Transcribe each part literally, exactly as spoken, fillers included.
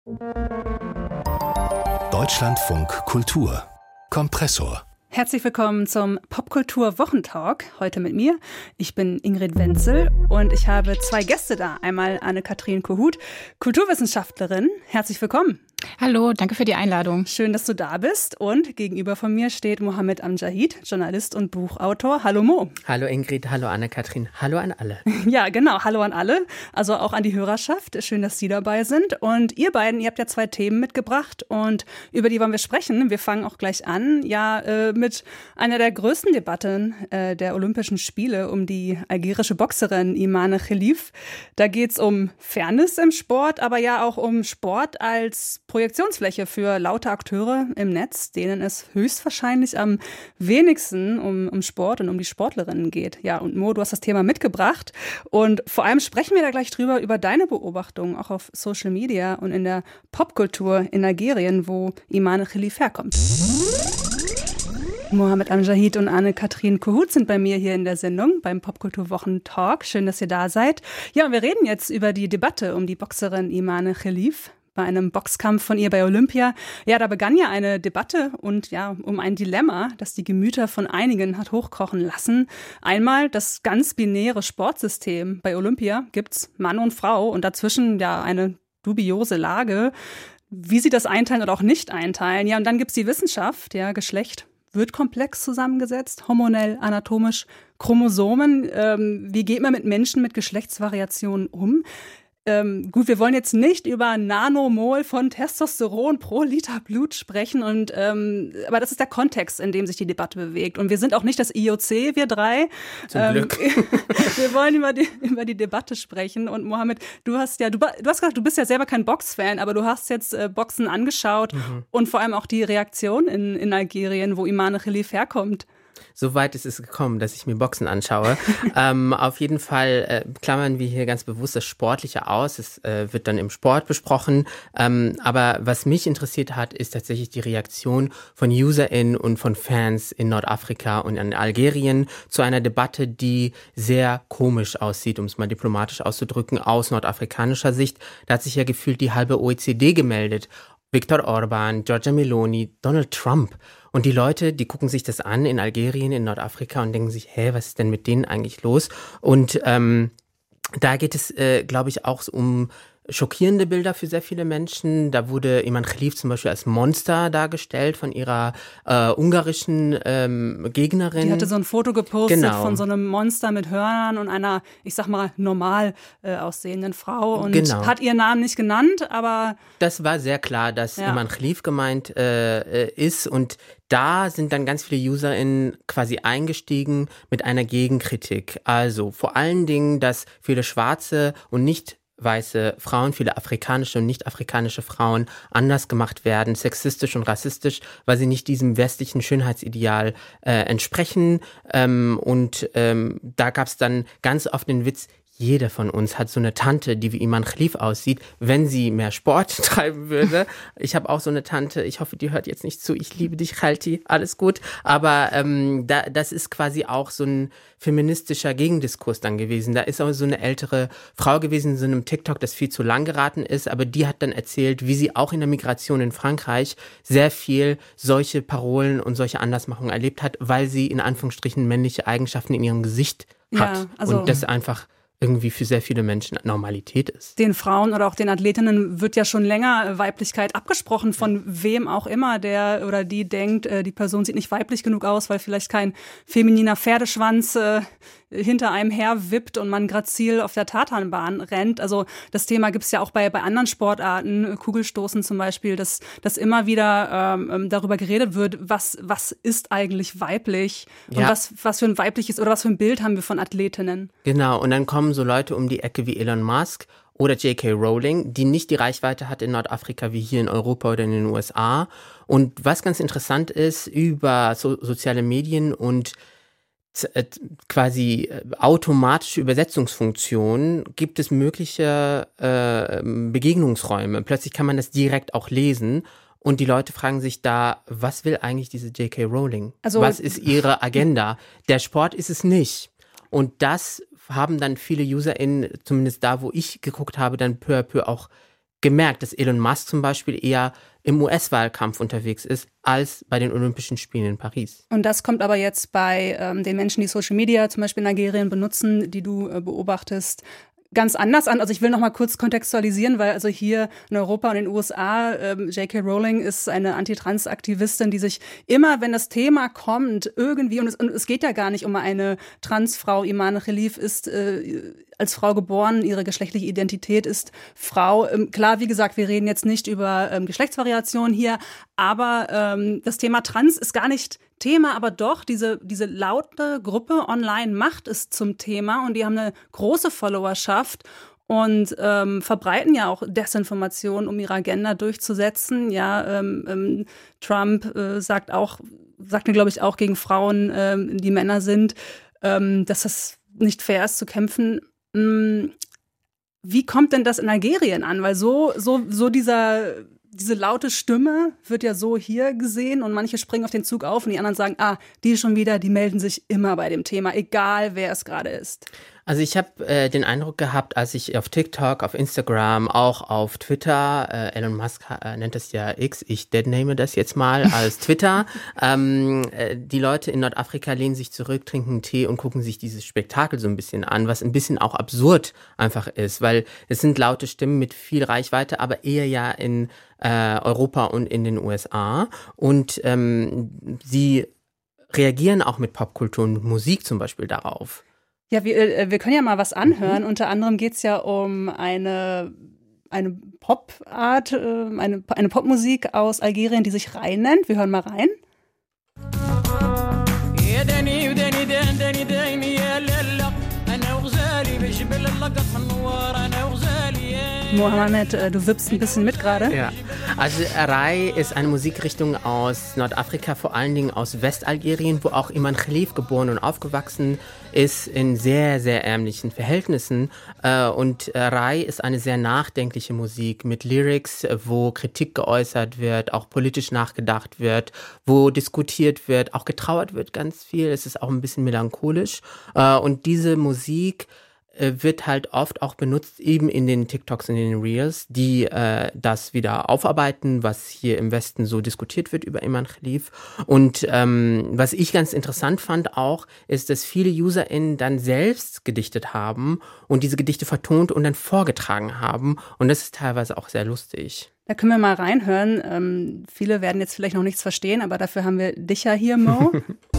Deutschlandfunk Kultur Kompressor. Herzlich willkommen zum Popkultur-Wochentalk. Heute mit mir. Ich bin Ingrid Wenzel und ich habe zwei Gäste da. Einmal Anne-Kathrin Kohut, Kulturwissenschaftlerin. Herzlich willkommen. Hallo, danke für die Einladung. Schön, dass du da bist. Und gegenüber von mir steht Mohammed Amjahid, Journalist und Buchautor. Hallo Mo. Hallo Ingrid, hallo Anne-Kathrin, hallo an alle. Ja, genau, hallo an alle. Also auch an die Hörerschaft. Schön, dass Sie dabei sind. Und ihr beiden, ihr habt ja zwei Themen mitgebracht und über die wollen wir sprechen. Wir fangen auch gleich an, ja, äh, mit einer der größten Debatten äh, der Olympischen Spiele um die algerische Boxerin Imane Khelif. Da geht es um Fairness im Sport, aber ja auch um Sport als Projektionsfläche für laute Akteure im Netz, denen es höchstwahrscheinlich am wenigsten um, um Sport und um die Sportlerinnen geht. Ja, und Mo, du hast das Thema mitgebracht und vor allem sprechen wir da gleich drüber, über deine Beobachtungen auch auf Social Media und in der Popkultur in Algerien, wo Imane Khelif herkommt. Mohammed Amjahid und Anne-Kathrin Kohut sind bei mir hier in der Sendung beim Popkultur-Wochen-Talk. Schön, dass ihr da seid. Ja, und wir reden jetzt über die Debatte um die Boxerin Imane Khelif. Bei einem Boxkampf von ihr bei Olympia. Ja, da begann ja eine Debatte und ja, um ein Dilemma, das die Gemüter von einigen hat hochkochen lassen. Einmal das ganz binäre Sportsystem. Bei Olympia gibt's Mann und Frau und dazwischen ja eine dubiose Lage, wie sie das einteilen oder auch nicht einteilen. Ja, und dann gibt's die Wissenschaft, ja, Geschlecht wird komplex zusammengesetzt, hormonell, anatomisch, Chromosomen. Ähm, wie geht man mit Menschen mit Geschlechtsvariationen um? Ähm, gut, wir wollen jetzt nicht über Nanomol von Testosteron pro Liter Blut sprechen, und ähm, aber das ist der Kontext, in dem sich die Debatte bewegt. Und wir sind auch nicht das I O C, wir drei. Zum ähm, Glück. Wir wollen über die, über die Debatte sprechen. Und Mohammed, du hast ja, du, du hast gesagt, du bist ja selber kein Boxfan, aber du hast jetzt äh, Boxen angeschaut mhm. und vor allem auch die Reaktion in, in Algerien, wo Imane Khelif herkommt. So weit ist es gekommen, dass ich mir Boxen anschaue. ähm, auf jeden Fall äh, klammern wir hier ganz bewusst das Sportliche aus. Es äh, wird dann im Sport besprochen. Ähm, aber was mich interessiert hat, ist tatsächlich die Reaktion von UserInnen und von Fans in Nordafrika und in Algerien zu einer Debatte, die sehr komisch aussieht, um es mal diplomatisch auszudrücken, aus nordafrikanischer Sicht. Da hat sich ja gefühlt die halbe O E C D gemeldet. Viktor Orban, Giorgia Meloni, Donald Trump. Und die Leute, die gucken sich das an in Algerien, in Nordafrika und denken sich, hä, was ist denn mit denen eigentlich los? Und ähm, da geht es, äh, glaube ich, auch um schockierende Bilder für sehr viele Menschen. Da wurde Imane Khelif zum Beispiel als Monster dargestellt von ihrer äh, ungarischen ähm, Gegnerin. Die hatte so ein Foto gepostet genau. von so einem Monster mit Hörnern und einer, ich sag mal, normal äh, aussehenden Frau und genau. hat ihren Namen nicht genannt, aber... Das war sehr klar, dass ja. Imane Khelif gemeint äh, ist, und da sind dann ganz viele UserInnen quasi eingestiegen mit einer Gegenkritik. Also vor allen Dingen, dass viele schwarze und nicht weiße Frauen, viele afrikanische und nicht-afrikanische Frauen anders gemacht werden, sexistisch und rassistisch, weil sie nicht diesem westlichen Schönheitsideal äh, entsprechen. Ähm, und ähm, da gab es dann ganz oft den Witz, jeder von uns hat so eine Tante, die wie Imane Khelif aussieht, wenn sie mehr Sport treiben würde. Ich habe auch so eine Tante, ich hoffe, die hört jetzt nicht zu. Ich liebe dich, Khalti, alles gut. Aber ähm, da, das ist quasi auch so ein feministischer Gegendiskurs dann gewesen. Da ist auch so eine ältere Frau gewesen in so einem TikTok, das viel zu lang geraten ist, aber die hat dann erzählt, wie sie auch in der Migration in Frankreich sehr viel solche Parolen und solche Andersmachungen erlebt hat, weil sie in Anführungsstrichen männliche Eigenschaften in ihrem Gesicht hat. Ja, also und das einfach irgendwie für sehr viele Menschen Normalität ist. Den Frauen oder auch den Athletinnen wird ja schon länger Weiblichkeit abgesprochen, von wem auch immer, der oder die denkt, die Person sieht nicht weiblich genug aus, weil vielleicht kein femininer Pferdeschwanz äh, hinter einem her wippt und man grazil auf der Tatanbahn rennt. Also das Thema gibt es ja auch bei, bei anderen Sportarten, Kugelstoßen zum Beispiel, dass, dass immer wieder ähm, darüber geredet wird, was, was ist eigentlich weiblich und ja. was, was für ein weibliches oder was für ein Bild haben wir von Athletinnen. Genau, und dann kommen so Leute um die Ecke wie Elon Musk oder J K Rowling, die nicht die Reichweite hat in Nordafrika wie hier in Europa oder in den U S A. Und was ganz interessant ist, über so, soziale Medien und quasi automatische Übersetzungsfunktionen gibt es mögliche äh, Begegnungsräume. Plötzlich kann man das direkt auch lesen. Und die Leute fragen sich da, was will eigentlich diese J K Rowling? Also, was ist ihre Agenda? Der Sport ist es nicht. Und das haben dann viele UserInnen, zumindest da, wo ich geguckt habe, dann peu à peu auch gemerkt, dass Elon Musk zum Beispiel eher im U S-Wahlkampf unterwegs ist, als bei den Olympischen Spielen in Paris. Und das kommt aber jetzt bei ähm, den Menschen, die Social Media zum Beispiel in Algerien benutzen, die du äh, beobachtest, ganz anders an. Also ich will noch mal kurz kontextualisieren, weil also hier in Europa und in den U S A ähm, J K Rowling ist eine Antitrans-Aktivistin, die sich immer, wenn das Thema kommt, irgendwie, und es, und es geht ja gar nicht um eine Transfrau, Imane Khelif ist äh, als Frau geboren, ihre geschlechtliche Identität ist Frau. Ähm, klar, wie gesagt, wir reden jetzt nicht über ähm, Geschlechtsvariation hier, aber ähm, das Thema Trans ist gar nicht Thema, aber doch, diese, diese laute Gruppe online macht es zum Thema und die haben eine große Followerschaft und ähm, verbreiten ja auch Desinformation, um ihre Agenda durchzusetzen. Ja, ähm, ähm, Trump äh, sagt auch, sagt mir, glaube ich, auch gegen Frauen, ähm, die Männer sind, ähm, dass das nicht fair ist zu kämpfen. Ähm, wie kommt denn das in Algerien an? Weil so, so, so dieser Diese laute Stimme wird ja so hier gesehen und manche springen auf den Zug auf und die anderen sagen, ah, die schon wieder, die melden sich immer bei dem Thema, egal wer es gerade ist. Also ich habe äh, den Eindruck gehabt, als ich auf TikTok, auf Instagram, auch auf Twitter, äh, Elon Musk äh, nennt es ja X, ich deadname das jetzt mal als Twitter, ähm, äh, die Leute in Nordafrika lehnen sich zurück, trinken Tee und gucken sich dieses Spektakel so ein bisschen an, was ein bisschen auch absurd einfach ist, weil es sind laute Stimmen mit viel Reichweite, aber eher ja in äh, Europa und in den U S A und ähm, sie reagieren auch mit Popkultur und Musik zum Beispiel darauf. Ja, wir, wir können ja mal was anhören. Mhm. Unter anderem geht es ja um eine, eine Popart, eine, eine Popmusik aus Algerien, die sich Rai nennt. Wir hören mal rein. Mohammed, du wippst ein bisschen mit gerade. Ja, also Rai ist eine Musikrichtung aus Nordafrika, vor allen Dingen aus Westalgerien, wo auch Imane Khelif geboren und aufgewachsen ist, in sehr, sehr ärmlichen Verhältnissen. Und Rai ist eine sehr nachdenkliche Musik mit Lyrics, wo Kritik geäußert wird, auch politisch nachgedacht wird, wo diskutiert wird, auch getrauert wird ganz viel. Es ist auch ein bisschen melancholisch. Und diese Musik wird halt oft auch benutzt, eben in den TikToks und in den Reels, die äh, das wieder aufarbeiten, was hier im Westen so diskutiert wird über Imane Khelif. Und ähm, was ich ganz interessant fand auch, ist, dass viele UserInnen dann selbst gedichtet haben und diese Gedichte vertont und dann vorgetragen haben. Und das ist teilweise auch sehr lustig. Da können wir mal reinhören. Ähm, viele werden jetzt vielleicht noch nichts verstehen, aber dafür haben wir dich ja hier, Mo.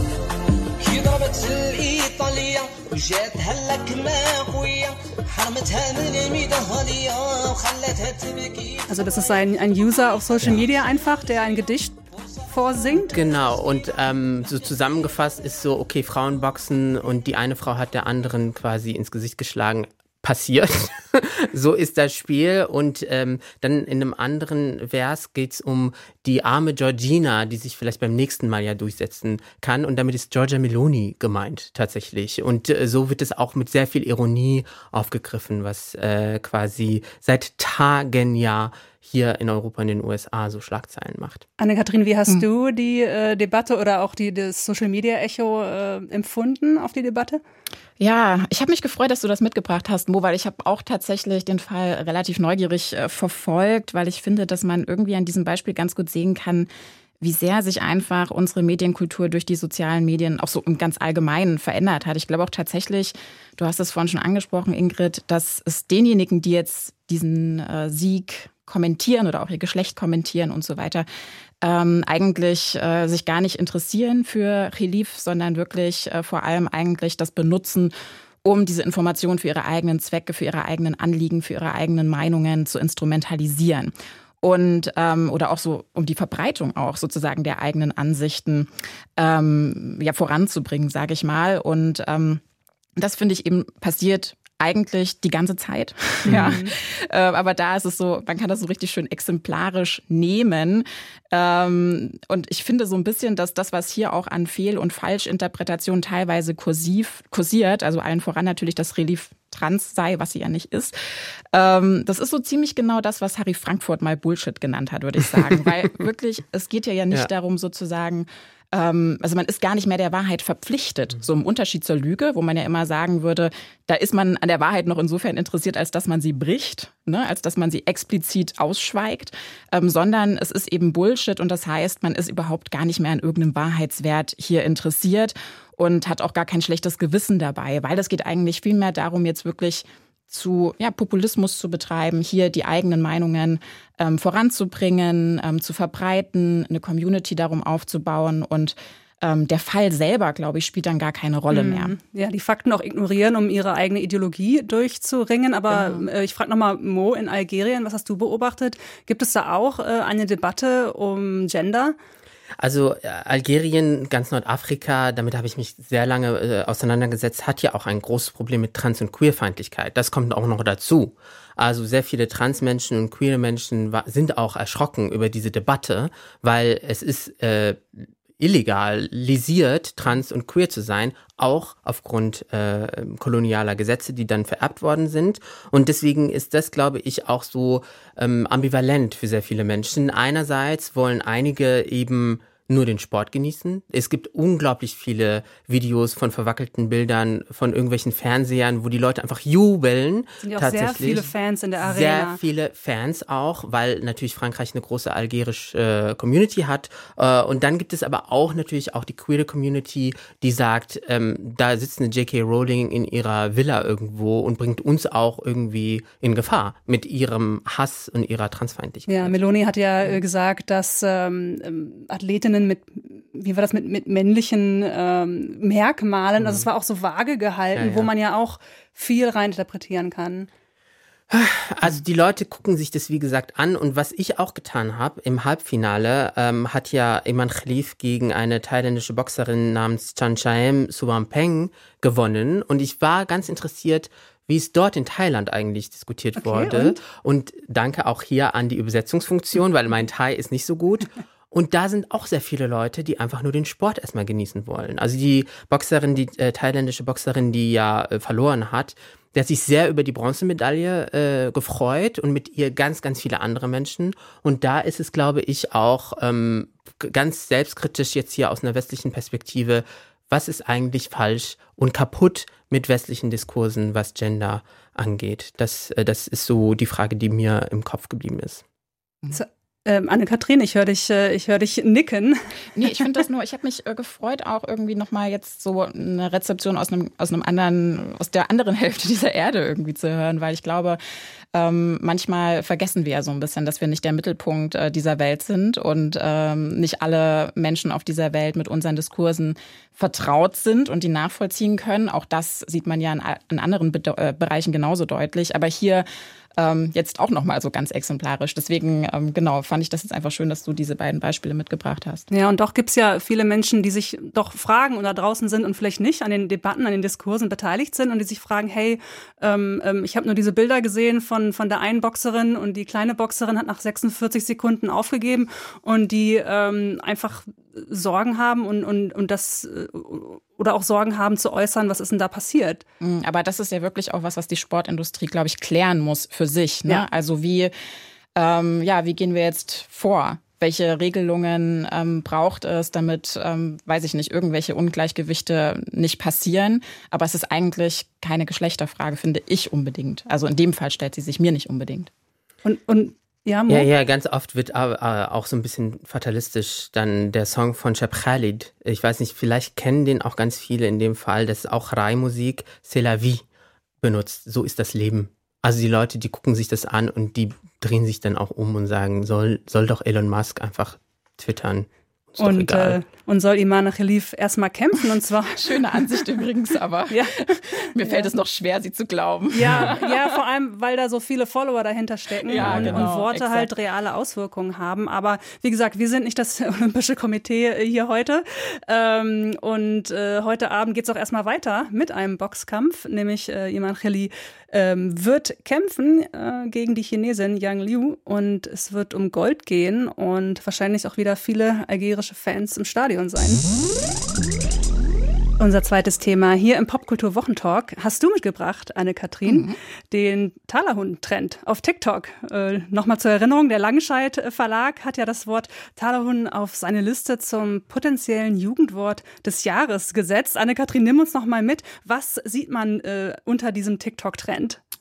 Also das ist ein, ein User auf Social Media einfach, der ein Gedicht vorsingt. Genau, und ähm, so zusammengefasst ist so, okay, Frauen boxen und die eine Frau hat der anderen quasi ins Gesicht geschlagen. Passiert. So ist das Spiel. Und ähm, dann in einem anderen Vers geht es um die arme Georgina, die sich vielleicht beim nächsten Mal ja durchsetzen kann. Und damit ist Giorgia Meloni gemeint tatsächlich. Und äh, so wird es auch mit sehr viel Ironie aufgegriffen, was äh, quasi seit Tagen ja hier in Europa und in den U S A so Schlagzeilen macht. Anne-Kathrin, wie hast mhm. du die äh, Debatte oder auch die, das Social-Media-Echo äh, empfunden auf die Debatte? Ja, ich habe mich gefreut, dass du das mitgebracht hast, Mo, weil ich habe auch tatsächlich den Fall relativ neugierig äh, verfolgt, weil ich finde, dass man irgendwie an diesem Beispiel ganz gut sehen kann, wie sehr sich einfach unsere Medienkultur durch die sozialen Medien auch so im ganz Allgemeinen verändert hat. Ich glaube auch tatsächlich, du hast es vorhin schon angesprochen, Ingrid, dass es denjenigen, die jetzt diesen äh, Sieg kommentieren oder auch ihr Geschlecht kommentieren und so weiter, ähm, eigentlich äh, sich gar nicht interessieren für Khelif, sondern wirklich äh, vor allem eigentlich das benutzen, um diese Informationen für ihre eigenen Zwecke, für ihre eigenen Anliegen, für ihre eigenen Meinungen zu instrumentalisieren. Und ähm, oder auch so, um die Verbreitung auch sozusagen der eigenen Ansichten ähm, ja voranzubringen, sage ich mal. Und ähm, das finde ich eben passiert eigentlich die ganze Zeit. Mhm. Ja. Äh, aber da ist es so, man kann das so richtig schön exemplarisch nehmen. Ähm, und ich finde so ein bisschen, dass das, was hier auch an Fehl- und Falschinterpretationen teilweise kursiv kursiert, also allen voran natürlich, dass Khelif trans sei, was sie ja nicht ist. Ähm, das ist so ziemlich genau das, was Harry Frankfurt mal Bullshit genannt hat, würde ich sagen. Weil wirklich, es geht ja, ja nicht ja. darum sozusagen, also man ist gar nicht mehr der Wahrheit verpflichtet, so im Unterschied zur Lüge, wo man ja immer sagen würde, da ist man an der Wahrheit noch insofern interessiert, als dass man sie bricht. ne, als dass man sie explizit ausschweigt, ähm, sondern es ist eben Bullshit und das heißt, man ist überhaupt gar nicht mehr an irgendeinem Wahrheitswert hier interessiert und hat auch gar kein schlechtes Gewissen dabei, weil es geht eigentlich viel mehr darum, jetzt wirklich zu ja, Populismus zu betreiben, hier die eigenen Meinungen ähm, voranzubringen, ähm, zu verbreiten, eine Community darum aufzubauen und ähm, der Fall selber, glaube ich, spielt dann gar keine Rolle mhm. mehr. Ja, die Fakten auch ignorieren, um ihre eigene Ideologie durchzuringen. Aber genau. äh, ich frage nochmal, Mo, in Algerien, was hast du beobachtet? Gibt es da auch äh, eine Debatte um Gender? Also äh, Algerien, ganz Nordafrika, damit habe ich mich sehr lange äh, auseinandergesetzt, hat ja auch ein großes Problem mit Trans- und Queerfeindlichkeit. Das kommt auch noch dazu. Also sehr viele Transmenschen und queere Menschen wa- sind auch erschrocken über diese Debatte, weil es ist äh, illegalisiert, trans und queer zu sein, auch aufgrund äh, kolonialer Gesetze, die dann vererbt worden sind. Und deswegen ist das, glaube ich, auch so ähm, ambivalent für sehr viele Menschen. Einerseits wollen einige eben nur den Sport genießen. Es gibt unglaublich viele Videos von verwackelten Bildern von irgendwelchen Fernsehern, wo die Leute einfach jubeln. Es sind ja auch sehr viele Fans in der Arena. Sehr viele Fans auch, weil natürlich Frankreich eine große algerische äh, Community hat. Äh, und dann gibt es aber auch natürlich auch die queere Community, die sagt, ähm, da sitzt eine J K Rowling in ihrer Villa irgendwo und bringt uns auch irgendwie in Gefahr mit ihrem Hass und ihrer Transfeindlichkeit. Ja, Meloni hat ja äh, gesagt, dass ähm, Athletinnen mit, wie war das, mit, mit männlichen ähm, Merkmalen, also es war auch so vage gehalten, ja, ja. wo man ja auch viel reininterpretieren kann. Also die Leute gucken sich das, wie gesagt, an. Und was ich auch getan habe, im Halbfinale ähm, hat ja Iman Khalif gegen eine thailändische Boxerin namens Chanchaem Suwampeng gewonnen. Und ich war ganz interessiert, wie es dort in Thailand eigentlich diskutiert Okay, wurde. und? und danke auch hier an die Übersetzungsfunktion, weil mein Thai ist nicht so gut. Und da sind auch sehr viele Leute, die einfach nur den Sport erstmal genießen wollen. Also die Boxerin, die äh, thailändische Boxerin, die ja äh, verloren hat, der hat sich sehr über die Bronzemedaille äh, gefreut und mit ihr ganz, ganz viele andere Menschen. Und da ist es, glaube ich, auch ähm, ganz selbstkritisch jetzt hier aus einer westlichen Perspektive, was ist eigentlich falsch und kaputt mit westlichen Diskursen, was Gender angeht. Das, äh, das ist so die Frage, die mir im Kopf geblieben ist. So. Ähm, Anne-Kathrin, ich höre dich, äh, ich höre dich nicken. Nee, ich finde das nur, ich habe mich äh, gefreut, auch irgendwie nochmal jetzt so eine Rezeption aus einem, aus einem anderen, aus der anderen Hälfte dieser Erde irgendwie zu hören, weil ich glaube, ähm, manchmal vergessen wir ja so ein bisschen, dass wir nicht der Mittelpunkt äh, dieser Welt sind und ähm, nicht alle Menschen auf dieser Welt mit unseren Diskursen vertraut sind und die nachvollziehen können. Auch das sieht man ja in, in anderen Be- äh, Bereichen genauso deutlich. Aber hier ähm, jetzt auch nochmal so ganz exemplarisch. Deswegen, ähm, genau, fand ich das jetzt einfach schön, dass du diese beiden Beispiele mitgebracht hast. Ja, und doch gibt's ja viele Menschen, die sich doch fragen oder draußen sind und vielleicht nicht an den Debatten, an den Diskursen beteiligt sind und die sich fragen, hey, ähm, ähm, ich habe nur diese Bilder gesehen von, von der einen Boxerin und die kleine Boxerin hat nach sechsundvierzig Sekunden aufgegeben und die ähm, einfach Sorgen haben und, und, und das oder auch Sorgen haben zu äußern, was ist denn da passiert? Aber das ist ja wirklich auch was, was die Sportindustrie, glaube ich, klären muss für sich. Ne? Ja. Also wie, ähm, ja, wie gehen wir jetzt vor? Welche Regelungen ähm, braucht es, damit, ähm, weiß ich nicht, irgendwelche Ungleichgewichte nicht passieren? Aber es ist eigentlich keine Geschlechterfrage, finde ich unbedingt. Also in dem Fall stellt sie sich mir nicht unbedingt. Und, und ja, Mo? Ja, ja, ganz oft wird aber auch so ein bisschen fatalistisch dann der Song von Cheb Khalid. Ich weiß nicht, vielleicht kennen den auch ganz viele in dem Fall. Das ist auch Rai-Musik, C'est la vie benutzt. So ist das Leben. Also die Leute, die gucken sich das an und die drehen sich dann auch um und sagen, soll, soll doch Elon Musk einfach twittern. Ist und, doch egal. Äh, und soll Iman Khalif erstmal kämpfen und zwar. Schöne Ansicht übrigens, aber ja. mir fällt ja. es noch schwer, sie zu glauben. Ja, ja, vor allem, weil da so viele Follower dahinter stecken Ja, und, genau, und Worte exakt. halt reale Auswirkungen haben. Aber wie gesagt, wir sind nicht das Olympische Komitee hier heute. Ähm, und äh, heute Abend geht's auch erstmal weiter mit einem Boxkampf, nämlich äh, Iman Khalif ähm, wird kämpfen äh, gegen die Chinesin Yang Liu und es wird um Gold gehen und wahrscheinlich auch wieder viele algerische Fans im Stadion sein. Unser zweites Thema hier im Popkultur-Wochentalk hast du mitgebracht, Anne-Kathrin, mhm. den Talerhun-Trend auf TikTok. Äh, Nochmal zur Erinnerung, der Langenscheidt Verlag hat ja das Wort Talerhun auf seine Liste zum potenziellen Jugendwort des Jahres gesetzt. Anne-Kathrin, nimm uns noch mal mit. Was sieht man äh, unter diesem TikTok-Trend?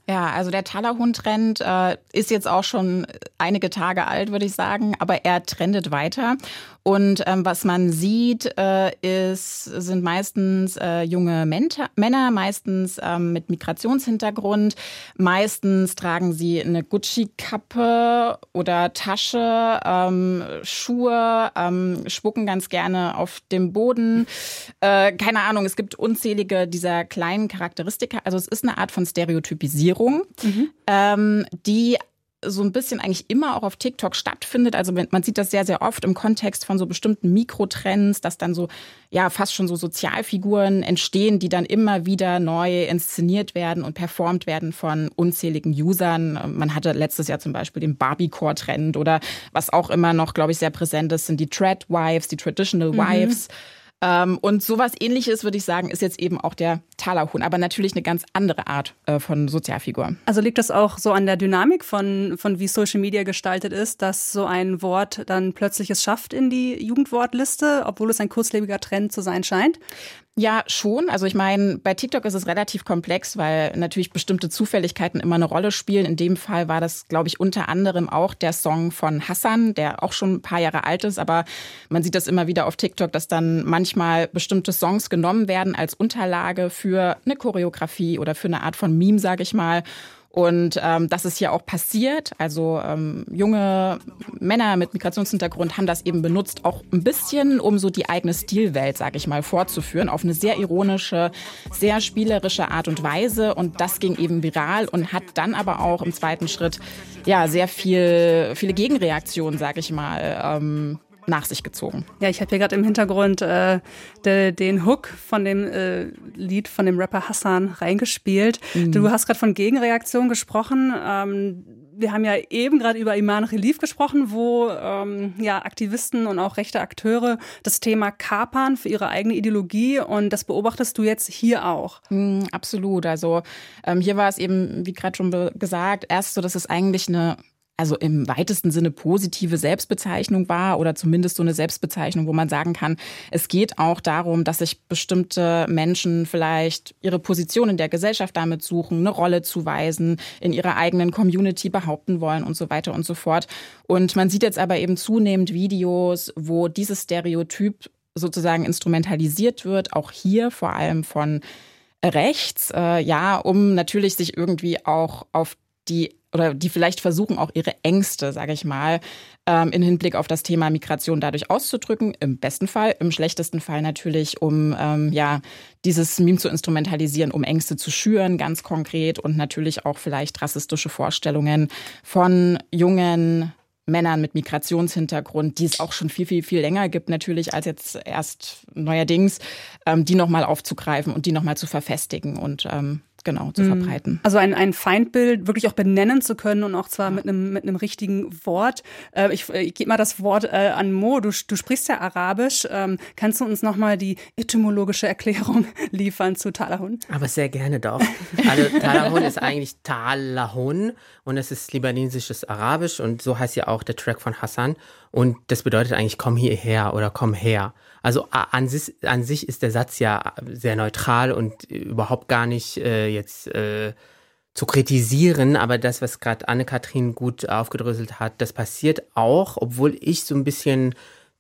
Ja, also der Talahun-Trend äh, ist jetzt auch schon einige Tage alt, würde ich sagen, aber er trendet weiter. Und ähm, was man sieht, äh, ist, sind meistens äh, junge Menta- Männer, meistens ähm, mit Migrationshintergrund. Meistens tragen sie eine Gucci-Kappe oder Tasche, ähm, Schuhe, ähm, spucken ganz gerne auf dem Boden. Äh, keine Ahnung, es gibt unzählige dieser kleinen Charakteristika. Also es ist eine Art von Stereotypisierung. Mhm. Ähm, die so ein bisschen eigentlich immer auch auf TikTok stattfindet. Also man sieht das sehr, sehr oft im Kontext von so bestimmten Mikrotrends, dass dann so, ja, fast schon so Sozialfiguren entstehen, die dann immer wieder neu inszeniert werden und performt werden von unzähligen Usern. Man hatte letztes Jahr zum Beispiel den Barbiecore-Trend oder was auch immer noch, glaube ich, sehr präsent ist, sind die Trad-Wives, die Traditional mhm. Wives. Ähm, und sowas Ähnliches, würde ich sagen, ist jetzt eben auch der Talahun, aber natürlich eine ganz andere Art äh, von Sozialfigur. Also liegt das auch so an der Dynamik von, von wie Social Media gestaltet ist, dass so ein Wort dann plötzlich es schafft in die Jugendwortliste, obwohl es ein kurzlebiger Trend zu sein scheint? Ja, schon. Also ich meine, bei TikTok ist es relativ komplex, weil natürlich bestimmte Zufälligkeiten immer eine Rolle spielen. In dem Fall war das, glaube ich, unter anderem auch der Song von Hassan, der auch schon ein paar Jahre alt ist. Aber man sieht das immer wieder auf TikTok, dass dann manchmal bestimmte Songs genommen werden als Unterlage für eine Choreografie oder für eine Art von Meme, sage ich mal. Und ähm, das ist hier auch passiert. Also ähm, junge Männer mit Migrationshintergrund haben das eben benutzt, auch ein bisschen, um so die eigene Stilwelt, sage ich mal, vorzuführen, auf eine sehr ironische, sehr spielerische Art und Weise. Und das ging eben viral und hat dann aber auch im zweiten Schritt ja sehr viel, viele Gegenreaktionen, sage ich mal, ähm, nach sich gezogen. Ja, ich habe hier gerade im Hintergrund äh, de, den Hook von dem äh, Lied von dem Rapper Hassan reingespielt. Mhm. Du hast gerade von Gegenreaktion gesprochen. Ähm, wir haben ja eben gerade über Iman Khelif gesprochen, wo ähm, ja Aktivisten und auch rechte Akteure das Thema kapern für ihre eigene Ideologie, und das beobachtest du jetzt hier auch. Mhm, absolut. Also ähm, hier war es eben, wie gerade schon be- gesagt, erst so, dass es eigentlich eine also im weitesten Sinne positive Selbstbezeichnung war oder zumindest so eine Selbstbezeichnung, wo man sagen kann, es geht auch darum, dass sich bestimmte Menschen vielleicht ihre Position in der Gesellschaft damit suchen, eine Rolle zuweisen, in ihrer eigenen Community behaupten wollen und so weiter und so fort. Und man sieht jetzt aber eben zunehmend Videos, wo dieses Stereotyp sozusagen instrumentalisiert wird, auch hier vor allem von rechts, äh, ja, um natürlich sich irgendwie auch auf die oder die vielleicht versuchen auch ihre Ängste, sage ich mal, ähm, in Hinblick auf das Thema Migration dadurch auszudrücken. Im besten Fall, im schlechtesten Fall natürlich, um ähm, ja dieses Meme zu instrumentalisieren, um Ängste zu schüren, ganz konkret, und natürlich auch vielleicht rassistische Vorstellungen von jungen Männern mit Migrationshintergrund, die es auch schon viel, viel, viel länger gibt natürlich als jetzt erst neuerdings, ähm, die nochmal aufzugreifen und die nochmal zu verfestigen und ähm, genau zu verbreiten. Also ein, ein Feindbild wirklich auch benennen zu können, und auch zwar ja. mit einem mit einem richtigen Wort. Äh, ich ich gebe mal das Wort äh, an Mo. Du, du sprichst ja Arabisch. Ähm, kannst du uns nochmal die etymologische Erklärung liefern zu Talahun? Aber sehr gerne doch. Also Talahun ist eigentlich Talahun und es ist libanesisches Arabisch, und so heißt ja auch der Track von Hassan. Und das bedeutet eigentlich komm hierher oder komm her. Also an sich, an sich ist der Satz ja sehr neutral und überhaupt gar nicht äh, jetzt äh, zu kritisieren, aber das, was gerade Anne-Kathrin gut aufgedröselt hat, das passiert auch, obwohl ich so ein bisschen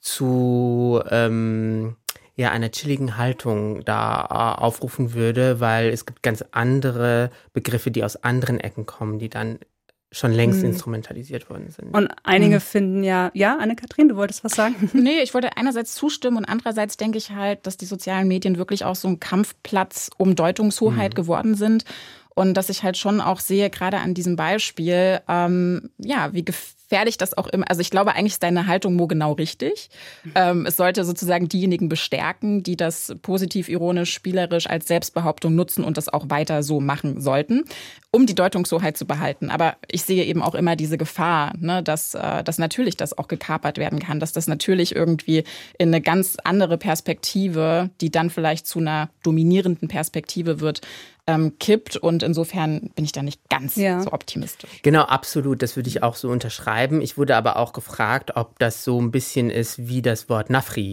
zu ähm, ja, einer chilligen Haltung da äh, aufrufen würde, weil es gibt ganz andere Begriffe, die aus anderen Ecken kommen, die dann schon längst hm. instrumentalisiert worden sind. Und einige hm. finden ja, ja, Anne-Kathrin, du wolltest was sagen? Nee, ich wollte einerseits zustimmen und andererseits denke ich halt, dass die sozialen Medien wirklich auch so ein Kampfplatz um Deutungshoheit hm. geworden sind. Und dass ich halt schon auch sehe, gerade an diesem Beispiel, ähm, ja, wie gefährlich das auch immer, also ich glaube, eigentlich ist deine Haltung, Mo, genau richtig. Ähm, es sollte sozusagen diejenigen bestärken, die das positiv, ironisch, spielerisch als Selbstbehauptung nutzen und das auch weiter so machen sollten, um die Deutungshoheit zu behalten. Aber ich sehe eben auch immer diese Gefahr, ne, dass, äh, dass natürlich das auch gekapert werden kann, dass das natürlich irgendwie in eine ganz andere Perspektive, die dann vielleicht zu einer dominierenden Perspektive wird, ähm, kippt. Und insofern bin ich da nicht ganz ja. so optimistisch. Genau, absolut. Das würde ich auch so unterschreiben. Ich wurde aber auch gefragt, ob das so ein bisschen ist wie das Wort Nafri.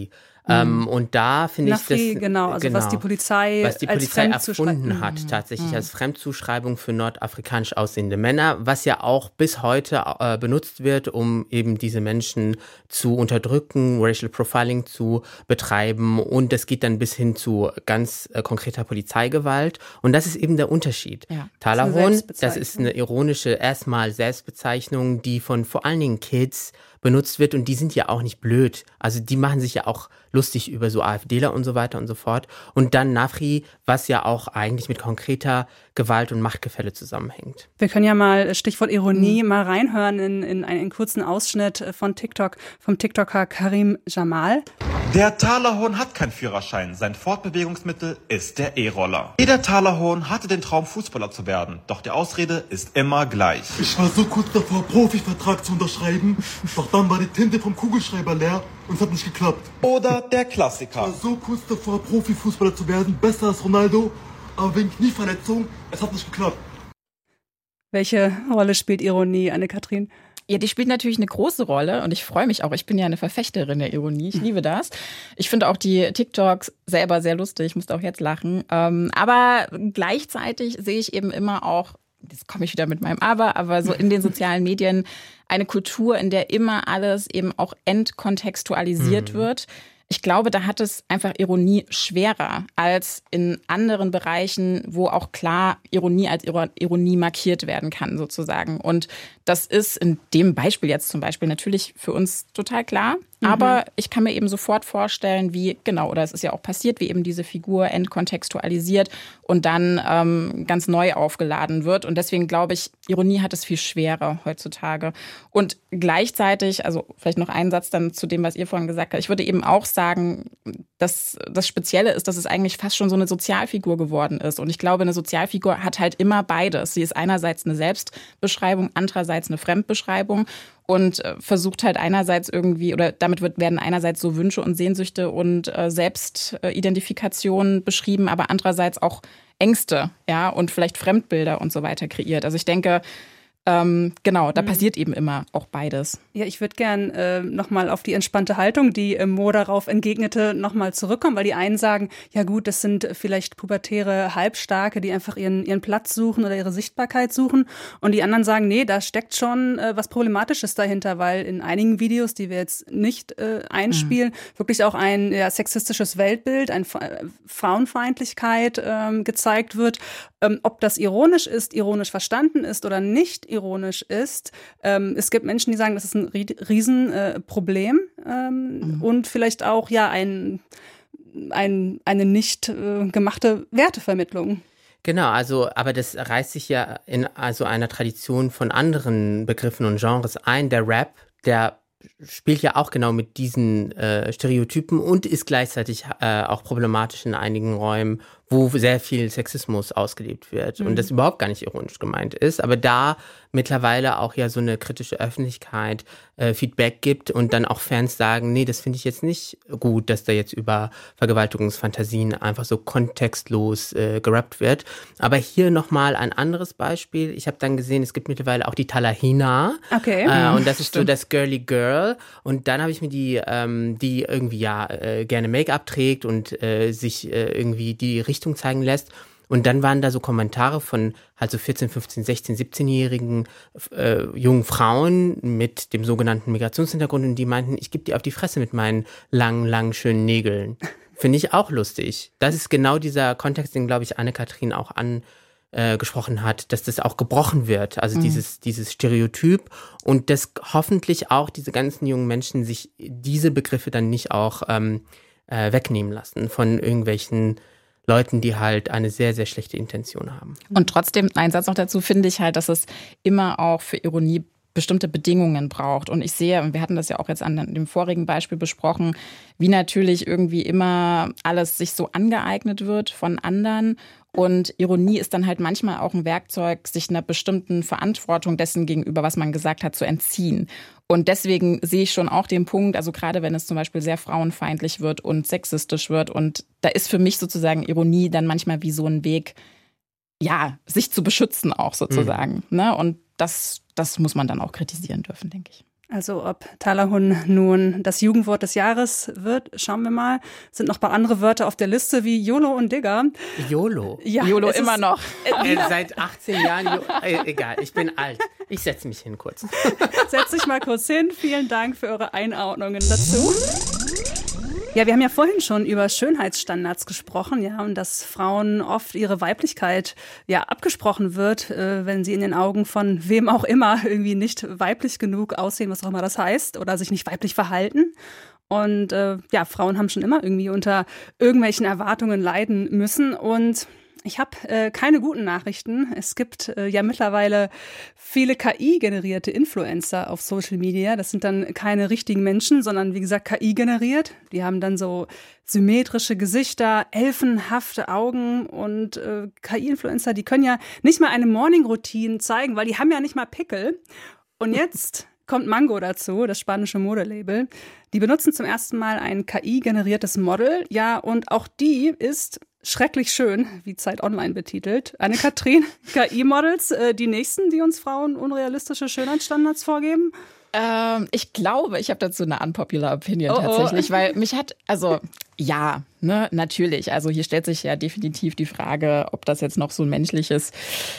Ähm, und da finde ich Nafri, das... genau, also genau, was die Polizei, was die als Polizei erfunden hat, mhm. tatsächlich mhm. als Fremdzuschreibung für nordafrikanisch aussehende Männer, was ja auch bis heute äh, benutzt wird, um eben diese Menschen zu unterdrücken, Racial Profiling zu betreiben, und das geht dann bis hin zu ganz äh, konkreter Polizeigewalt, und das ist eben der Unterschied. Ja. Talahun, das ist eine ironische erstmal Selbstbezeichnung, die von vor allen Dingen Kids benutzt wird, und die sind ja auch nicht blöd. Also die machen sich ja auch lustig über so AfDler und so weiter und so fort. Und dann Nafri, was ja auch eigentlich mit konkreter Gewalt und Machtgefälle zusammenhängt. Wir können ja mal, Stichwort Ironie, mhm. mal reinhören in, in einen kurzen Ausschnitt von TikTok, vom TikToker Karim Jamal. Der Talahun hat keinen Führerschein. Sein Fortbewegungsmittel ist der E-Roller. Jeder Talahun hatte den Traum, Fußballer zu werden. Doch die Ausrede ist immer gleich. Ich war so kurz davor, Profivertrag zu unterschreiben. Doch dann war die Tinte vom Kugelschreiber leer und es hat nicht geklappt. Oder der Klassiker. Ich war so kurz davor, Profifußballer zu werden, besser als Ronaldo. Aber wegen Knieverletzung, es hat nicht geklappt. Welche Rolle spielt Ironie, Anne-Kathrin? Ja, die spielt natürlich eine große Rolle und ich freue mich auch. Ich bin ja eine Verfechterin der Ironie. Ich liebe das. Ich finde auch die TikToks selber sehr lustig. Ich musste auch jetzt lachen. Aber gleichzeitig sehe ich eben immer auch, jetzt komme ich wieder mit meinem Aber, aber so in den sozialen Medien eine Kultur, in der immer alles eben auch entkontextualisiert mhm. wird. Ich glaube, da hat es einfach Ironie schwerer als in anderen Bereichen, wo auch klar Ironie als Ironie markiert werden kann, sozusagen. Und das ist in dem Beispiel jetzt zum Beispiel natürlich für uns total klar. Mhm. Aber ich kann mir eben sofort vorstellen, wie, genau, oder es ist ja auch passiert, wie eben diese Figur entkontextualisiert und dann ähm, ganz neu aufgeladen wird. Und deswegen glaube ich, Ironie hat es viel schwerer heutzutage. Und gleichzeitig, also vielleicht noch ein Satz dann zu dem, was ihr vorhin gesagt habt, ich würde eben auch sagen, dass das Spezielle ist, dass es eigentlich fast schon so eine Sozialfigur geworden ist. Und ich glaube, eine Sozialfigur hat halt immer beides. Sie ist einerseits eine Selbstbeschreibung, andererseits eine Fremdbeschreibung und versucht halt einerseits irgendwie, oder damit wird, werden einerseits so Wünsche und Sehnsüchte und äh, Selbstidentifikation beschrieben, aber andererseits auch Ängste, ja, und vielleicht Fremdbilder und so weiter kreiert. Also ich denke, Ähm, genau, da passiert eben immer auch beides. Ja, ich würde gern äh, nochmal auf die entspannte Haltung, die äh, Mo darauf entgegnete, nochmal zurückkommen, weil die einen sagen, ja gut, das sind vielleicht pubertäre Halbstarke, die einfach ihren, ihren Platz suchen oder ihre Sichtbarkeit suchen. Und die anderen sagen, nee, da steckt schon äh, was Problematisches dahinter, weil in einigen Videos, die wir jetzt nicht äh, einspielen, mhm. wirklich auch ein ja, sexistisches Weltbild, eine äh, Frauenfeindlichkeit ähm, gezeigt wird. Ähm, ob das ironisch ist, ironisch verstanden ist oder nicht ironisch ist. Ähm, es gibt Menschen, die sagen, das ist ein Riesenproblem äh, ähm, mhm. und vielleicht auch ja ein, ein, eine nicht äh, gemachte Wertevermittlung. Genau, also, aber das reißt sich ja in also einer Tradition von anderen Begriffen und Genres ein. Der Rap, der spielt ja auch genau mit diesen äh, Stereotypen und ist gleichzeitig äh, auch problematisch in einigen Räumen, wo sehr viel Sexismus ausgelebt wird mhm. und das überhaupt gar nicht ironisch gemeint ist, aber da mittlerweile auch ja so eine kritische Öffentlichkeit äh, Feedback gibt und dann auch Fans sagen, nee, das finde ich jetzt nicht gut, dass da jetzt über Vergewaltigungsfantasien einfach so kontextlos äh, gerappt wird. Aber hier nochmal ein anderes Beispiel. Ich habe dann gesehen, es gibt mittlerweile auch die Talahina. Okay. Äh, und das ist so das Girly Girl. Und dann habe ich mir die, ähm, die irgendwie ja äh, gerne Make-up trägt und äh, sich äh, irgendwie die Richtung zeigen lässt. Und dann waren da so Kommentare von halt so vierzehn, fünfzehn, sechzehn, siebzehnjährigen äh, jungen Frauen mit dem sogenannten Migrationshintergrund und die meinten, ich gebe dir auf die Fresse mit meinen langen, langen, schönen Nägeln. Finde ich auch lustig. Das ist genau dieser Kontext, den, glaube ich, Anne-Kathrin auch angesprochen äh, hat, dass das auch gebrochen wird. Also mhm. dieses, dieses Stereotyp und dass hoffentlich auch diese ganzen jungen Menschen sich diese Begriffe dann nicht auch ähm, äh, wegnehmen lassen von irgendwelchen Leuten, die halt eine sehr, sehr schlechte Intention haben. Und trotzdem, ein Satz noch dazu, finde ich halt, dass es immer auch für Ironie bestimmte Bedingungen braucht. Und ich sehe, und wir hatten das ja auch jetzt an dem vorigen Beispiel besprochen, wie natürlich irgendwie immer alles sich so angeeignet wird von anderen. Und Ironie ist dann halt manchmal auch ein Werkzeug, sich einer bestimmten Verantwortung dessen gegenüber, was man gesagt hat, zu entziehen. Und deswegen sehe ich schon auch den Punkt, also gerade wenn es zum Beispiel sehr frauenfeindlich wird und sexistisch wird. Und da ist für mich sozusagen Ironie dann manchmal wie so ein Weg, ja, sich zu beschützen auch sozusagen. Mhm. Ne? Und das, das muss man dann auch kritisieren dürfen, denke ich. Also ob Talahun nun das Jugendwort des Jahres wird, schauen wir mal. Sind noch ein paar andere Wörter auf der Liste wie YOLO und Digger. YOLO? Ja, YOLO immer ist, noch. Äh, seit achtzehn Jahren, äh, egal, ich bin alt. Ich setze mich hin kurz. Setz dich mal kurz hin. Vielen Dank für eure Einordnungen dazu. Ja, wir haben ja vorhin schon über Schönheitsstandards gesprochen, ja, und dass Frauen oft ihre Weiblichkeit ja abgesprochen wird, äh, wenn sie in den Augen von wem auch immer irgendwie nicht weiblich genug aussehen, was auch immer das heißt, oder sich nicht weiblich verhalten. Und äh, ja, Frauen haben schon immer irgendwie unter irgendwelchen Erwartungen leiden müssen. Und ich habe äh, keine guten Nachrichten. Es gibt äh, ja mittlerweile viele K I-generierte Influencer auf Social Media. Das sind dann keine richtigen Menschen, sondern wie gesagt K I-generiert. Die haben dann so symmetrische Gesichter, elfenhafte Augen und äh, K I-Influencer, die können ja nicht mal eine Morning-Routine zeigen, weil die haben ja nicht mal Pickel. Und jetzt kommt Mango dazu, das spanische Modelabel. Die benutzen zum ersten Mal ein K I-generiertes Model. Ja, und auch die ist schrecklich schön, wie Zeit Online betitelt. Anne-Kathrin, K I-Models, äh, die nächsten, die uns Frauen unrealistische Schönheitsstandards vorgeben? Ähm, ich glaube, ich habe dazu eine unpopular Opinion oh, tatsächlich, oh. weil mich hat, also ja, ne, natürlich. Also hier stellt sich ja definitiv die Frage, ob das jetzt noch so ein menschliches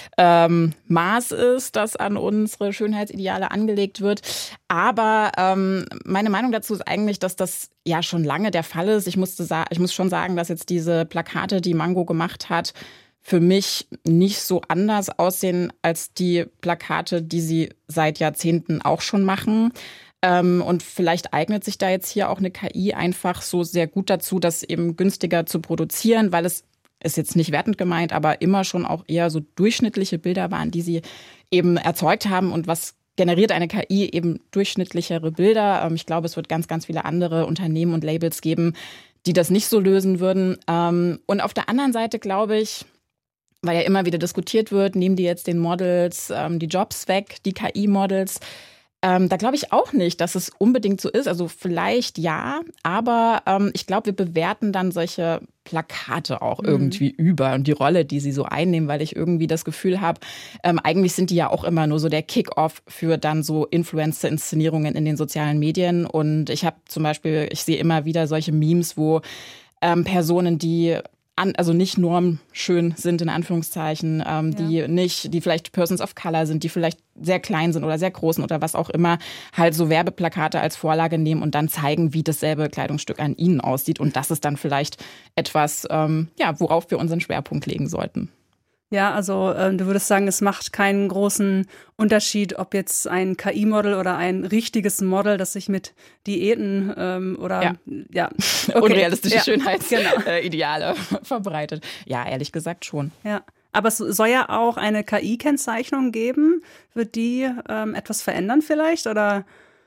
ähm, Maß ist, das an unsere Schönheitsideale angelegt wird. Aber ähm, meine Meinung dazu ist eigentlich, dass das ja schon lange der Fall ist. Ich musste sa- ich muss schon sagen, dass jetzt diese Plakate, die Mango gemacht hat, für mich nicht so anders aussehen als die Plakate, die sie seit Jahrzehnten auch schon machen. Ähm, und vielleicht eignet sich da jetzt hier auch eine K I einfach so sehr gut dazu, das eben günstiger zu produzieren, weil es ist jetzt nicht wertend gemeint, aber immer schon auch eher so durchschnittliche Bilder waren, die sie eben erzeugt haben. Und was generiert eine K I? Eben durchschnittlichere Bilder. Ähm, ich glaube, es wird ganz, ganz viele andere Unternehmen und Labels geben, die das nicht so lösen würden. Ähm, und auf der anderen Seite glaube ich, weil ja immer wieder diskutiert wird, nehmen die jetzt den Models ähm, die Jobs weg, die K I-Models. Ähm, da glaube ich auch nicht, dass es unbedingt so ist. Also vielleicht ja, aber ähm, ich glaube, wir bewerten dann solche Plakate auch mhm. irgendwie über und die Rolle, die sie so einnehmen, weil ich irgendwie das Gefühl habe, ähm, eigentlich sind die ja auch immer nur so der Kick-Off für dann so Influencer-Inszenierungen in den sozialen Medien. Und ich habe zum Beispiel, ich sehe immer wieder solche Memes, wo ähm, Personen, die An, also nicht normschön sind, in Anführungszeichen, ähm, ja. die nicht, die vielleicht Persons of Color sind, die vielleicht sehr klein sind oder sehr groß sind oder was auch immer, halt so Werbeplakate als Vorlage nehmen und dann zeigen, wie dasselbe Kleidungsstück an ihnen aussieht. Und das ist dann vielleicht etwas, ähm, ja, worauf wir unseren Schwerpunkt legen sollten. Ja, also äh, du würdest sagen, es macht keinen großen Unterschied, ob jetzt ein K I-Model oder ein richtiges Model, das sich mit Diäten ähm, oder ja, ja. Okay. unrealistische ja. Schönheitsideale genau. verbreitet. Ja, ehrlich gesagt schon. Ja, aber es soll ja auch eine K I-Kennzeichnung geben. Wird die ähm, etwas verändern vielleicht oder?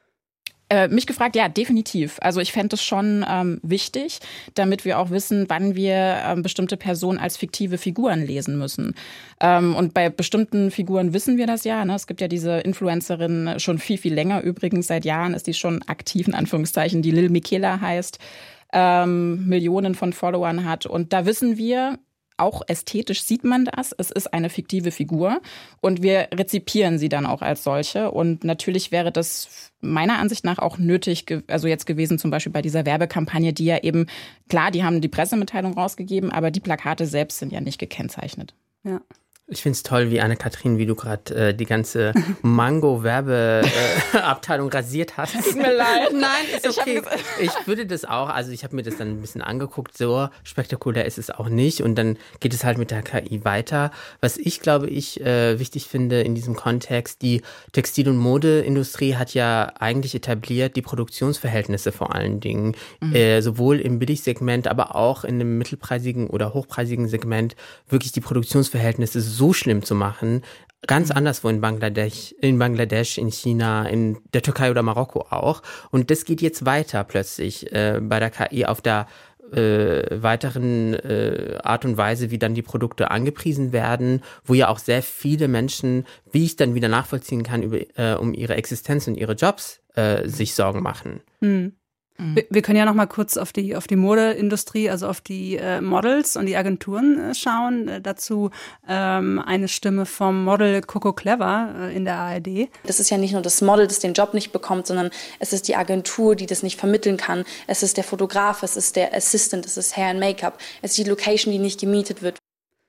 Äh, mich gefragt, ja, definitiv. Also ich fände es schon ähm, wichtig, damit wir auch wissen, wann wir ähm, bestimmte Personen als fiktive Figuren lesen müssen. Ähm, und bei bestimmten Figuren wissen wir das ja. Ne? Es gibt ja diese Influencerin schon viel, viel länger. Übrigens seit Jahren ist die schon aktiv, in Anführungszeichen, die Lil Miquela heißt, ähm, Millionen von Followern hat. Und da wissen wir, auch ästhetisch sieht man das. Es ist eine fiktive Figur und wir rezipieren sie dann auch als solche. Und natürlich wäre das meiner Ansicht nach auch nötig, also jetzt gewesen zum Beispiel bei dieser Werbekampagne, die ja eben, klar, die haben die Pressemitteilung rausgegeben, aber die Plakate selbst sind ja nicht gekennzeichnet. Ja. Ich finde es toll, wie Anne-Kathrin, wie du gerade äh, die ganze Mango-Werbeabteilung äh, rasiert hast. Tut mir leid. Nein, ist okay. Ich, ich würde das auch, also ich habe mir das dann ein bisschen angeguckt, so spektakulär ist es auch nicht. Und dann geht es halt mit der K I weiter. Was ich, glaube ich, äh, wichtig finde in diesem Kontext, die Textil- und Modeindustrie hat ja eigentlich etabliert die Produktionsverhältnisse vor allen Dingen, mhm. äh, sowohl im Billigsegment, aber auch in einem mittelpreisigen oder hochpreisigen Segment, wirklich die Produktionsverhältnisse so so schlimm zu machen, ganz anderswo in Bangladesch, in Bangladesch, in China, in der Türkei oder Marokko auch. Und das geht jetzt weiter plötzlich äh, bei der K I auf der äh, weiteren äh, Art und Weise, wie dann die Produkte angepriesen werden, wo ja auch sehr viele Menschen, wie ich dann wieder nachvollziehen kann, über, äh, um ihre Existenz und ihre Jobs äh, sich Sorgen machen. Hm. Wir, wir können ja noch mal kurz auf die, auf die Modeindustrie, also auf die äh, Models und die Agenturen äh, schauen. Äh, dazu ähm, eine Stimme vom Model Coco Clever äh, in der A R D. Das ist ja nicht nur das Model, das den Job nicht bekommt, sondern es ist die Agentur, die das nicht vermitteln kann. Es ist der Fotograf, es ist der Assistant, es ist Hair and Make-up, es ist die Location, die nicht gemietet wird.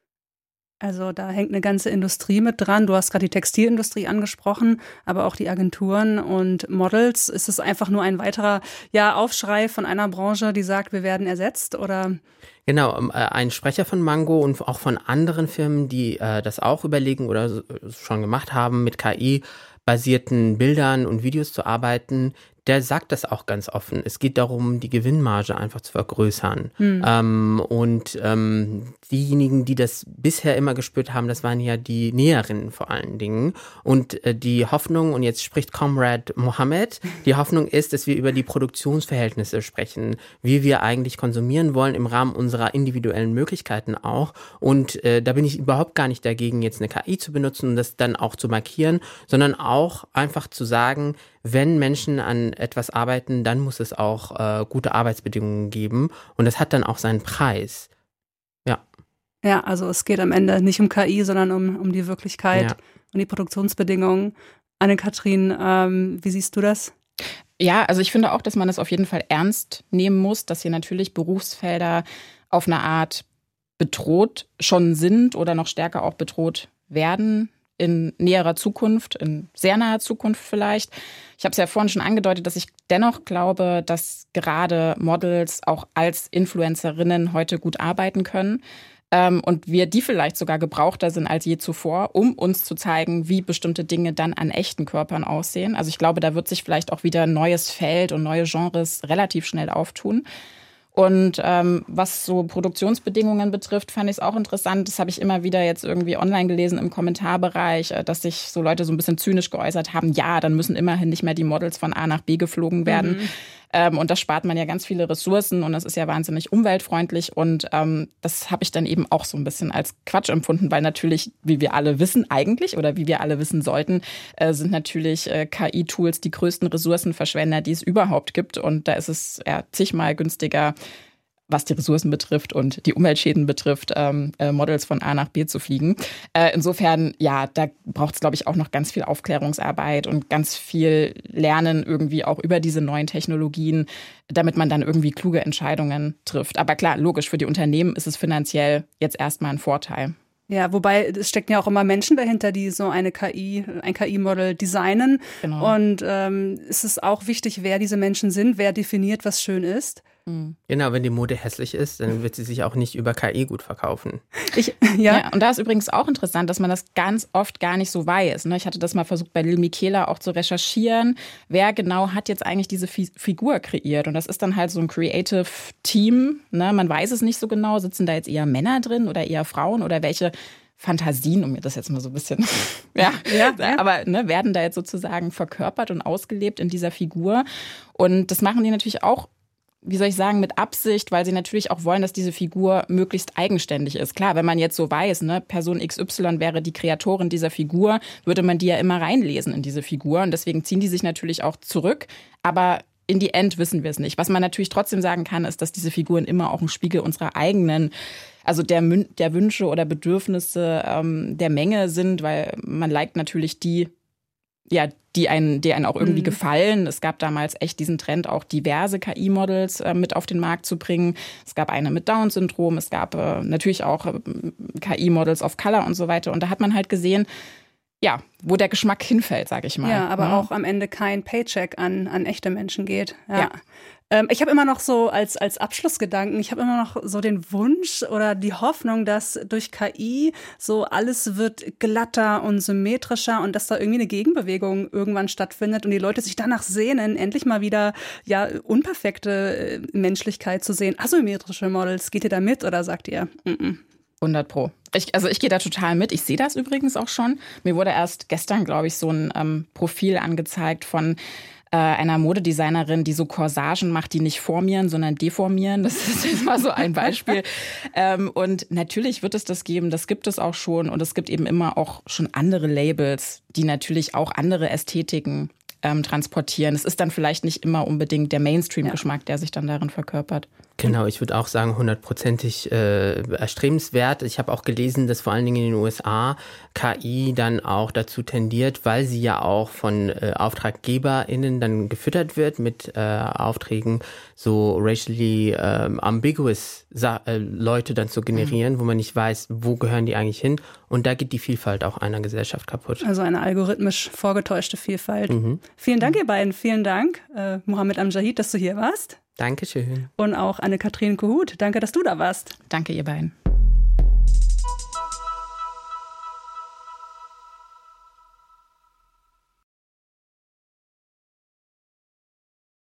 Also da hängt eine ganze Industrie mit dran. Du hast gerade die Textilindustrie angesprochen, aber auch die Agenturen und Models. Ist es einfach nur ein weiterer ja, Aufschrei von einer Branche, die sagt, wir werden ersetzt, oder? Genau, ein Sprecher von Mango und auch von anderen Firmen, die äh, das auch überlegen oder schon gemacht haben, mit K I-basierten Bildern und Videos zu arbeiten, der sagt das auch ganz offen. Es geht darum, die Gewinnmarge einfach zu vergrößern. Hm. Ähm, und ähm, diejenigen, die das bisher immer gespürt haben, das waren ja die Näherinnen vor allen Dingen. Und äh, die Hoffnung, und jetzt spricht Comrade Mohammed, die Hoffnung ist, dass wir über die Produktionsverhältnisse sprechen, wie wir eigentlich konsumieren wollen im Rahmen unserer individuellen Möglichkeiten auch. Und äh, da bin ich überhaupt gar nicht dagegen, jetzt eine K I zu benutzen und das dann auch zu markieren, sondern auch einfach zu sagen, wenn Menschen an etwas arbeiten, dann muss es auch äh, gute Arbeitsbedingungen geben. Und das hat dann auch seinen Preis. Ja. Ja, also es geht am Ende nicht um K I, sondern um, um die Wirklichkeit ja. und die Produktionsbedingungen. Anne-Kathrin, ähm, wie siehst du das? Ja, also ich finde auch, dass man das auf jeden Fall ernst nehmen muss, dass hier natürlich Berufsfelder auf eine Art bedroht schon sind oder noch stärker auch bedroht werden. In näherer Zukunft, in sehr naher Zukunft vielleicht. Ich habe es ja vorhin schon angedeutet, dass ich dennoch glaube, dass gerade Models auch als Influencerinnen heute gut arbeiten können. Ähm, und wir die vielleicht sogar gebrauchter sind als je zuvor, um uns zu zeigen, wie bestimmte Dinge dann an echten Körpern aussehen. Also ich glaube, da wird sich vielleicht auch wieder ein neues Feld und neue Genres relativ schnell auftun. Und ähm, was so Produktionsbedingungen betrifft, fand ich es auch interessant. Das habe ich immer wieder jetzt irgendwie online gelesen im Kommentarbereich, dass sich so Leute so ein bisschen zynisch geäußert haben. Ja, dann müssen immerhin nicht mehr die Models von A nach B geflogen werden. Mhm. Ähm, und das spart man ja ganz viele Ressourcen und das ist ja wahnsinnig umweltfreundlich. Und ähm, das habe ich dann eben auch so ein bisschen als Quatsch empfunden, weil natürlich, wie wir alle wissen eigentlich oder wie wir alle wissen sollten, äh, sind natürlich äh, K I-Tools die größten Ressourcenverschwender, die es überhaupt gibt. Und da ist es ja zigmal günstiger, was die Ressourcen betrifft und die Umweltschäden betrifft, ähm, äh, Models von A nach B zu fliegen. Äh, insofern, ja, da braucht es, glaube ich, auch noch ganz viel Aufklärungsarbeit und ganz viel Lernen irgendwie auch über diese neuen Technologien, damit man dann irgendwie kluge Entscheidungen trifft. Aber klar, logisch, für die Unternehmen ist es finanziell jetzt erstmal ein Vorteil. Ja, wobei es stecken ja auch immer Menschen dahinter, die so eine K I, ein K I-Model designen. Genau. Und ähm, es ist auch wichtig, wer diese Menschen sind, wer definiert, was schön ist. Genau, wenn die Mode hässlich ist, dann wird sie sich auch nicht über K I gut verkaufen. Ich, ja. ja, und da ist übrigens auch interessant, dass man das ganz oft gar nicht so weiß. Ich hatte das mal versucht, bei Lil Miquela auch zu recherchieren. Wer genau hat jetzt eigentlich diese Fi- Figur kreiert? Und das ist dann halt so ein Creative Team. Ne? Man weiß es nicht so genau. Sitzen da jetzt eher Männer drin oder eher Frauen oder welche Fantasien, um mir das jetzt mal so ein bisschen, ja, ja, ja. aber ne, werden da jetzt sozusagen verkörpert und ausgelebt in dieser Figur. Und das machen die natürlich auch, wie soll ich sagen, mit Absicht, weil sie natürlich auch wollen, dass diese Figur möglichst eigenständig ist. Klar, wenn man jetzt so weiß, ne, Person X Y wäre die Kreatorin dieser Figur, würde man die ja immer reinlesen in diese Figur. Und deswegen ziehen die sich natürlich auch zurück. Aber in die End wissen wir es nicht. Was man natürlich trotzdem sagen kann, ist, dass diese Figuren immer auch ein Spiegel unserer eigenen, also der, der Wünsche oder Bedürfnisse ähm, der Menge sind, weil man liked natürlich die, ja, die einen, die einen auch irgendwie mhm. gefallen. Es gab damals echt diesen Trend, auch diverse K I-Models äh, mit auf den Markt zu bringen. Es gab eine mit Down-Syndrom, es gab äh, natürlich auch äh, K I-Models of Color und so weiter. Und da hat man halt gesehen, ja, wo der Geschmack hinfällt, sag ich mal. Ja, aber ja. auch am Ende kein Paycheck an, an echte Menschen geht. Ja. ja. Ähm, ich habe immer noch so als, als Abschlussgedanken, ich habe immer noch so den Wunsch oder die Hoffnung, dass durch K I so alles wird glatter und symmetrischer und dass da irgendwie eine Gegenbewegung irgendwann stattfindet und die Leute sich danach sehnen, endlich mal wieder ja unperfekte Menschlichkeit zu sehen. Asymmetrische Models, geht ihr da mit oder sagt ihr, mm-mm? hundert Pro. Ich, also ich gehe da total mit. Ich sehe das übrigens auch schon. Mir wurde erst gestern, glaube ich, so ein ähm, Profil angezeigt von äh, einer Modedesignerin, die so Corsagen macht, die nicht formieren, sondern deformieren. Das ist jetzt mal so ein Beispiel. ähm, und natürlich wird es das geben, das gibt es auch schon. Und es gibt eben immer auch schon andere Labels, die natürlich auch andere Ästhetiken ähm, transportieren. Es ist dann vielleicht nicht immer unbedingt der Mainstream-Geschmack, ja. der sich dann darin verkörpert. Genau, ich würde auch sagen, hundertprozentig äh, erstrebenswert. Ich habe auch gelesen, dass vor allen Dingen in den U S A K I dann auch dazu tendiert, weil sie ja auch von äh, AuftraggeberInnen dann gefüttert wird mit äh, Aufträgen, so racially äh, ambiguous Sa- äh, Leute dann zu generieren, mhm. wo man nicht weiß, wo gehören die eigentlich hin. Und da geht die Vielfalt auch einer Gesellschaft kaputt. Also eine algorithmisch vorgetäuschte Vielfalt. Mhm. Vielen Dank, ihr beiden. Vielen Dank, äh, Mohammed Amjahid, dass du hier warst. Dankeschön. Und auch Anne-Kathrin Kohut. Danke, dass du da warst. Danke, ihr beiden.